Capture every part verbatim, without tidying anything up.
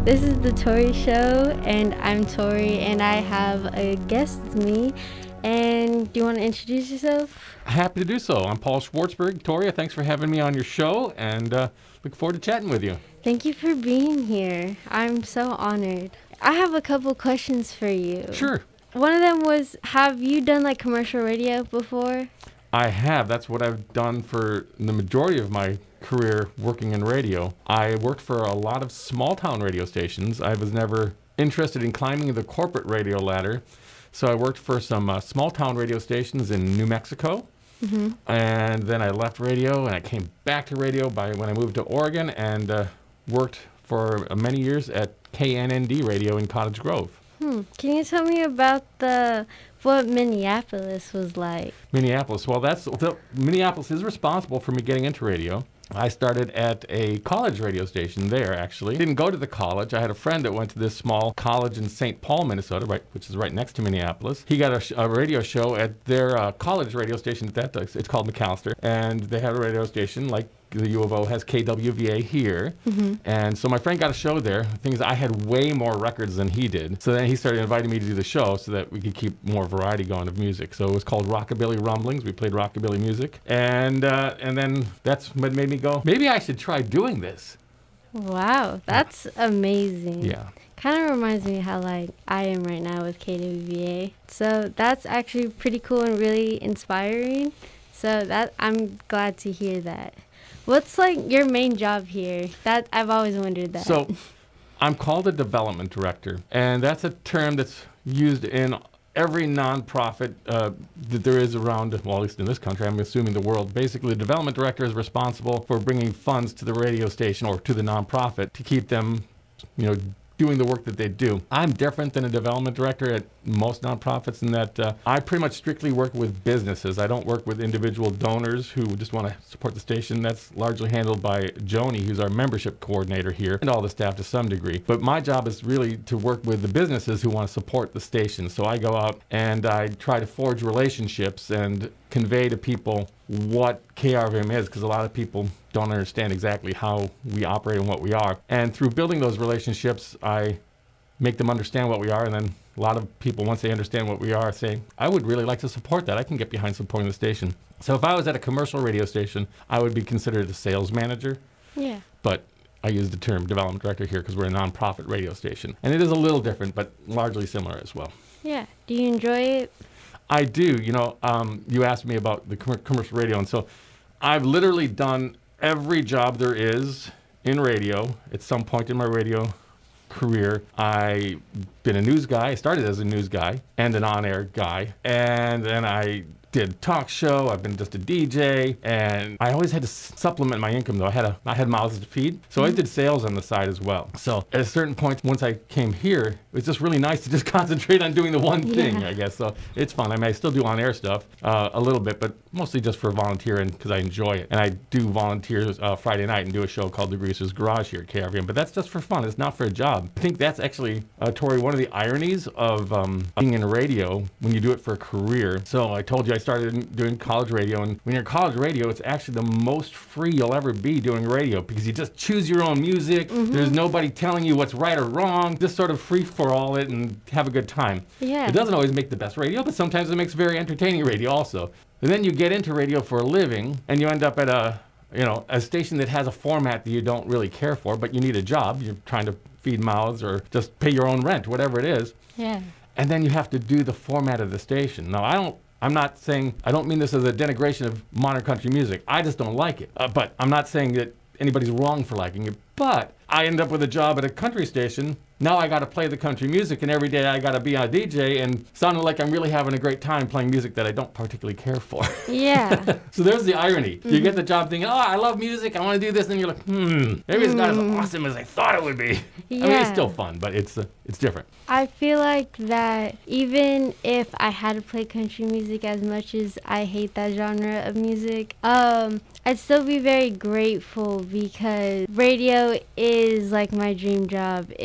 This is the Tori Show, and I'm Tori, and I have a guest with me. And do you want to introduce yourself? Happy to do so. I'm Paul Schwartzberg. Toria, thanks for having me on your show, and uh, look forward to chatting with you. Thank you for being here. I'm so honored. I have a couple questions for you. Sure. One of them was, have you done like commercial radio before? I have. That's what I've done for the majority of my career working in radio. I worked for a lot of small town radio stations. I was never interested in climbing the corporate radio ladder. So I worked for some uh, small town radio stations in New Mexico. Mm-hmm. And then I left radio and I came back to radio by when I moved to Oregon and uh, worked for uh, many years at K N N D Radio in Cottage Grove. Hmm. Can you tell me about the what Minneapolis was like? Minneapolis. Well, that's the, Minneapolis is responsible for me getting into radio. I started at a college radio station there, actually. Didn't go to the college. I had a friend that went to this small college in Saint Paul, Minnesota, right, which is right next to Minneapolis. He got a, sh- a radio show at their uh, college radio station at that time. It's called McAllister. And they had a radio station like the U of O has K W V A here. Mm-hmm. And so my friend got a show there. The thing is, I had way more records than he did. So then he started inviting me to do the show so that we could keep more variety going of music. So it was called Rockabilly Rumblings. We played rockabilly music. And uh, and then that's what made me go, maybe I should try doing this. Wow, that's amazing. Yeah. Kind of reminds me how like I am right now with K W V A. So that's actually pretty cool and really inspiring. So that I'm glad to hear that. What's like your main job here? That I've always wondered that. So I'm called a development director, and that's a term that's used in every nonprofit uh, that there is around, well, at least in this country, I'm assuming the world. Basically, the development director is responsible for bringing funds to the radio station or to the nonprofit to keep them, you know, doing the work that they do. I'm different than a development director at most nonprofits in that uh, I pretty much strictly work with businesses. I don't work with individual donors who just want to support the station. That's largely handled by Joni, who's our membership coordinator here, and all the staff to some degree. But my job is really to work with the businesses who want to support the station. So I go out and I try to forge relationships and convey to people what K R V M is, because a lot of people don't understand exactly how we operate and what we are. And through building those relationships, I make them understand what we are, and then a lot of people, once they understand what we are, say, I would really like to support that. I can get behind supporting the station. So if I was at a commercial radio station, I would be considered a sales manager. Yeah. But I use the term development director here because we're a nonprofit radio station. And it is a little different, but largely similar as well. Yeah. Do you enjoy it? I do. You know, um, you asked me about the com- commercial radio, and so I've literally done every job there is in radio at some point in my radio career. I've been a news guy. I started as a news guy and an on-air guy, and then I did talk show. I've been just a D J, and I always had to supplement my income though. I had a I had mouths to feed, so I did sales on the side as well. So at a certain point, once I came here, it was just really nice to just concentrate on doing the one thing, Yeah. I guess. So it's fun. I mean, I still do on-air stuff uh, a little bit, but mostly just for volunteering because I enjoy it. And I do volunteer uh, Friday night and do a show called The Greaser's Garage here at K R V M, but that's just for fun. It's not for a job. I think that's actually, uh, Tori, one of the ironies of um, being in radio when you do it for a career. So I told you I started in- doing college radio, and when you're in college radio, it's actually the most free you'll ever be doing radio because you just choose your own music. Mm-hmm. There's nobody telling you what's right or wrong. Just sort of free for all it and have a good time. Yeah. It doesn't always make the best radio, but sometimes it makes very entertaining radio also. And then you get into radio for a living, and you end up at a, you know, a station that has a format that you don't really care for, but you need a job. You're trying to feed mouths or just pay your own rent, whatever it is. Yeah. And then you have to do the format of the station. Now, I don't, I'm not saying, I don't mean this as a denigration of modern country music. I just don't like it. Uh, but I'm not saying that anybody's wrong for liking it. But I end up with a job at a country station. Now I got to play the country music, and every day I got to be a D J and sounding like I'm really having a great time playing music that I don't particularly care for. Yeah. So there's the irony. Mm-hmm. You get the job thinking, oh, I love music, I want to do this, and you're like, hmm, maybe it's not as awesome as I thought it would be. Yeah. I mean, it's still fun, but it's uh, it's different. I feel like that even if I had to play country music as much as I hate that genre of music, um, I'd still be very grateful because radio is like my dream job. It's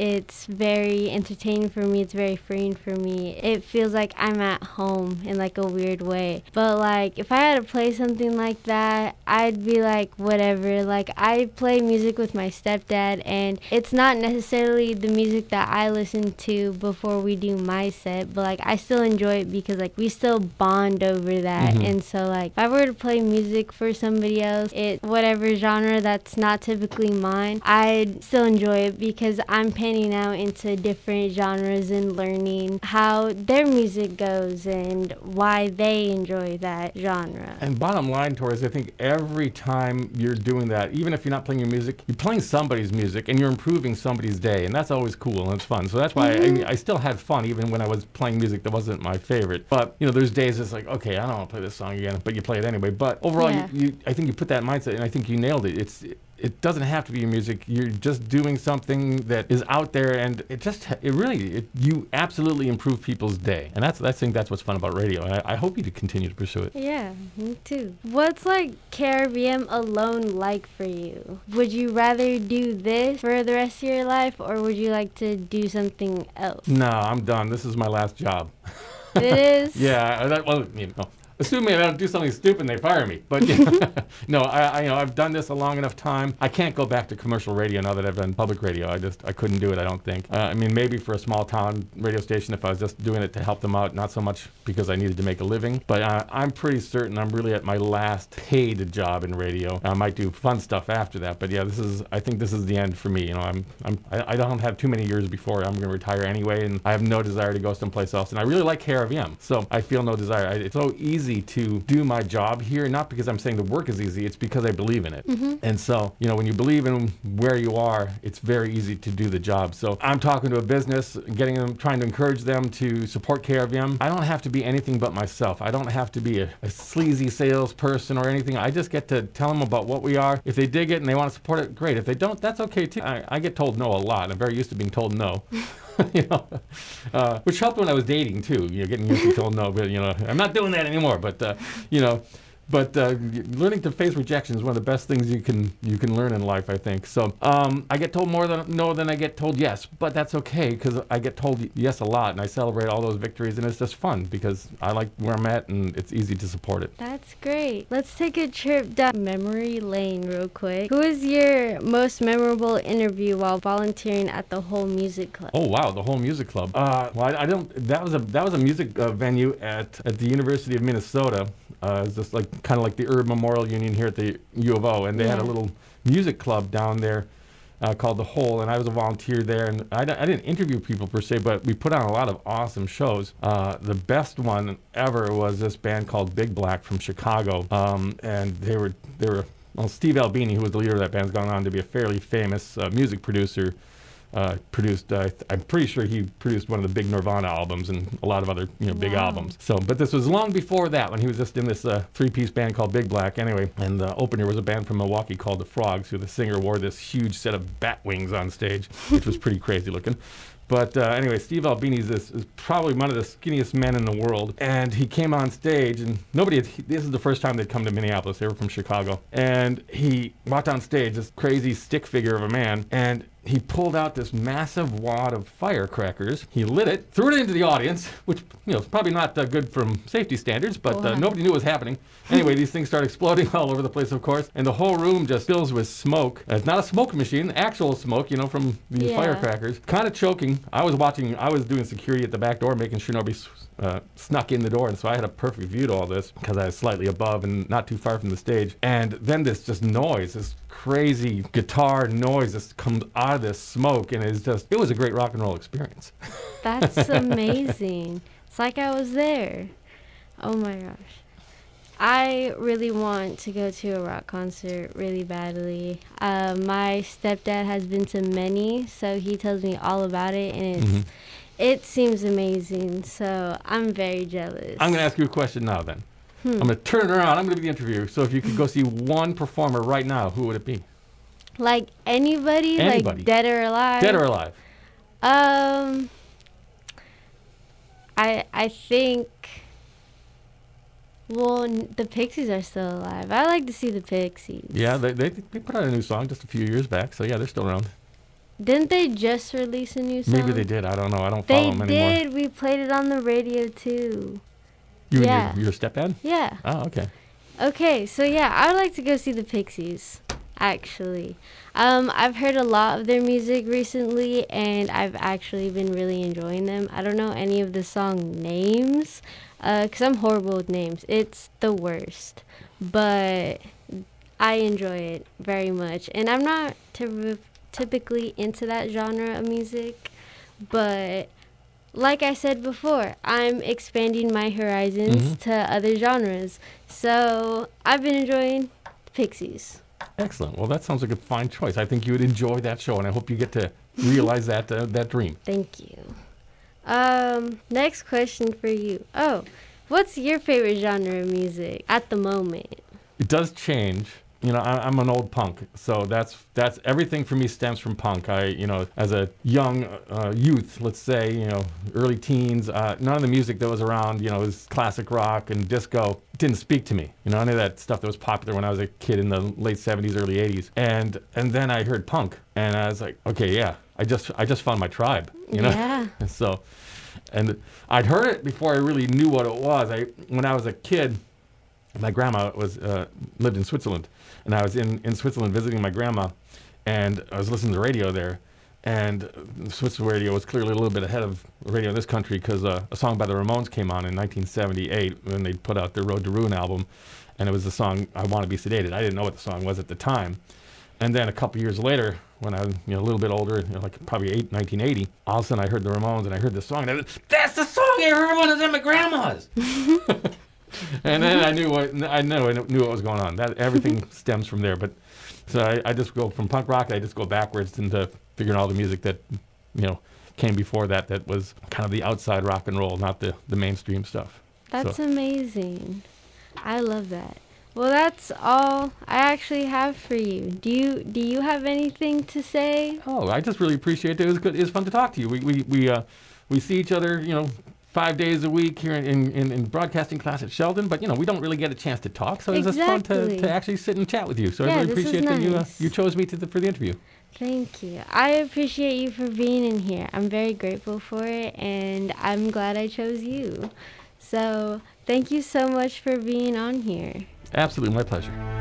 very entertaining for me. It's very freeing for me. It feels like I'm at home in like a weird way. But like if I had to play something like that, I'd be like whatever. Like I play music with my stepdad, and it's not necessarily the music that I listen to before we do my set, but like I still enjoy it because like we still bond over that. Mm-hmm. And so like if I were to play music for somebody else, it whatever genre that's not typically mine, I'd still enjoy it because I'm panning out into different genres and learning how their music goes and why they enjoy that genre. And bottom line, Tori, is I think every time you're doing that, even if you're not playing your music, you're playing somebody's music and you're improving somebody's day, and that's always cool and it's fun. So that's why mm-hmm. I, I, mean, I still had fun even when I was playing music that wasn't my favorite. But you know, there's days it's like, okay, I don't want to play this song again, but you play it anyway. But overall, yeah. you, you, I think you put that mindset, and I think you nailed it. It's it, it doesn't have to be your music. You're just doing something that is out there, and it just it really it, you absolutely improve people's day, and that's I think that's what's fun about radio. And I, I hope you to continue to pursue it. Yeah, me too. What's like K R V M alone like for you? Would you rather do this for the rest of your life, or would you like to do something else? No, I'm done. This is my last job. It is? Yeah. That, well, you know. Assuming I don't do something stupid and they fire me. But no, I, I, you know, I've done this a long enough time. I can't go back to commercial radio now that I've done public radio. I just, I couldn't do it, I don't think. Uh, I mean, maybe for a small town radio station if I was just doing it to help them out, not so much because I needed to make a living. But uh, I'm pretty certain I'm really at my last paid job in radio. I might do fun stuff after that. But yeah, this is, I think this is the end for me. You know, I'm, I'm, I, I don't have too many years before I'm going to retire anyway, and I have no desire to go someplace else. And I really like K R V M, so I feel no desire. I, it's so easy to do my job here, not because I'm saying the work is easy, it's because I believe in it. Mm-hmm. And so, you know, when you believe in where you are, it's very easy to do the job. So I'm talking to a business, getting them, trying to encourage them to support K R V M. I don't have to be anything but myself. I don't have to be a, a sleazy salesperson or anything. I just get to tell them about what we are. If they dig it and they want to support it, great. If they don't, that's okay too. I, I get told no a lot. I'm very used to being told no. you know, uh, which helped when I was dating too. You know, getting used to told no, but you know, I'm not doing that anymore. But uh, you know, but uh, learning to face rejection is one of the best things you can you can learn in life, I think. So um, I get told more than no than I get told yes, but that's okay because I get told yes a lot, and I celebrate all those victories, and it's just fun because I like where I'm at, and it's easy to support it. That's great. Let's take a trip down memory lane real quick. Who is your most memorable interview while volunteering at the Whole Music Club? Oh wow, the Whole Music Club. Uh, well, I, I don't. That was a that was a music uh, venue at at the University of Minnesota. Uh, it's just like kind of like the Herb Memorial Union here at the U of O, and they yeah. had a little music club down there uh, called The Whole, and I was a volunteer there, and I, d- I didn't interview people per se, but we put on a lot of awesome shows. Uh, the best one ever was this band called Big Black from Chicago, um, and they were they were well, Steve Albini, who was the leader of that band, has gone on to be a fairly famous uh, music producer. Uh, produced, uh, I'm pretty sure he produced one of the big Nirvana albums and a lot of other, you know, big wow. albums. So, but this was long before that when he was just in this uh, three-piece band called Big Black. Anyway, and the opener was a band from Milwaukee called the Frogs, who the singer wore this huge set of bat wings on stage, which was pretty crazy looking. But uh, anyway, Steve Albini is, is probably one of the skinniest men in the world. And he came on stage, and nobody had, this is the first time they'd come to Minneapolis. They were from Chicago. And he walked on stage, this crazy stick figure of a man, and he pulled out this massive wad of firecrackers. He lit it, threw it into the audience, which, you know, is probably not uh, good from safety standards, but uh, nobody knew what was happening. Anyway, these things start exploding all over the place, of course, and the whole room just fills with smoke. Uh, it's not a smoke machine, actual smoke, you know, from these yeah. firecrackers. Kind of choking. I was watching, I was doing security at the back door, making sure nobody uh, snuck in the door, and so I had a perfect view to all this because I was slightly above and not too far from the stage. And then this just noise, this crazy guitar noise just comes out of this smoke, and it's just, it was a great rock and roll experience. That's amazing. It's like I was there. Oh my gosh. I really want to go to a rock concert really badly. Uh, my stepdad has been to many, so he tells me all about it, and it's, mm-hmm. it seems amazing, so I'm very jealous. I'm going to ask you a question now then. Hmm. I'm going to turn it around. I'm going to be the interviewer. So if you could go see one performer right now, who would it be? Like anybody? Anybody. Like dead or alive? Dead or alive. Um, I I think, well, n- the Pixies are still alive. I like to see the Pixies. Yeah, they, they they put out a new song just a few years back, so yeah, they're still around. Didn't they just release a new song? Maybe they did. I don't know. I don't They follow them anymore. did. We played it on the radio too. You Yeah. and your, your stepdad? Yeah. Oh, okay. Okay, so yeah, I would like to go see the Pixies, actually. Um, I've heard a lot of their music recently, and I've actually been really enjoying them. I don't know any of the song names, because I'm horrible with names. It's the worst. But I enjoy it very much. And I'm not typ- typically into that genre of music, but like I said before, I'm expanding my horizons Mm-hmm. to other genres. So I've been enjoying Pixies. Excellent. Well, that sounds like a fine choice. I think you would enjoy that show, and I hope you get to realize that uh, that dream. Thank you. Um, next question for you. Oh, what's your favorite genre of music at the moment? It does change. You know, I, I'm an old punk, so that's that's everything for me stems from punk. I, you know, as a young uh, youth, let's say, you know, early teens, uh, none of the music that was around, you know, was classic rock and disco. Didn't speak to me. You know, any of that stuff that was popular when I was a kid in the late seventies, early eighties. And and then I heard punk, and I was like, okay, yeah, I just I just found my tribe. You know, Yeah. so, and I'd heard it before I really knew what it was. I when I was a kid. My grandma was uh, lived in Switzerland, and I was in, in Switzerland visiting my grandma, and I was listening to radio there, and uh, Swiss radio was clearly a little bit ahead of radio in this country because uh, a song by the Ramones came on in nineteen seventy-eight when they put out their Road to Ruin album, and it was the song "I Want to Be Sedated." I didn't know what the song was at the time, and then a couple years later, when I was you know a little bit older, you know, like probably eight, nineteen eighty, all of a sudden I heard the Ramones and I heard this song, and I was, that's the song I heard when I was at my grandma's. And then I knew what I knew I knew what was going on. That everything stems from there. But so I, I just go from punk rock. I just go backwards into figuring all the music that you know came before that. That was kind of the outside rock and roll, not the, the mainstream stuff. That's So- amazing. I love that. Well, that's all I actually have for you. Do you do you have anything to say? Oh, I just really appreciate it. It was good. It was fun to talk to you. We we we uh we see each other, you know, five days a week here in, in, in broadcasting class at Sheldon, but you know we don't really get a chance to talk, so it was just fun to, Exactly. to actually sit and chat with you. So Yeah, I really this is appreciate that you uh, nice. you chose me to the, for the interview. Thank you. I appreciate you for being in here. I'm very grateful for it, and I'm glad I chose you. So thank you so much for being on here. Absolutely, my pleasure.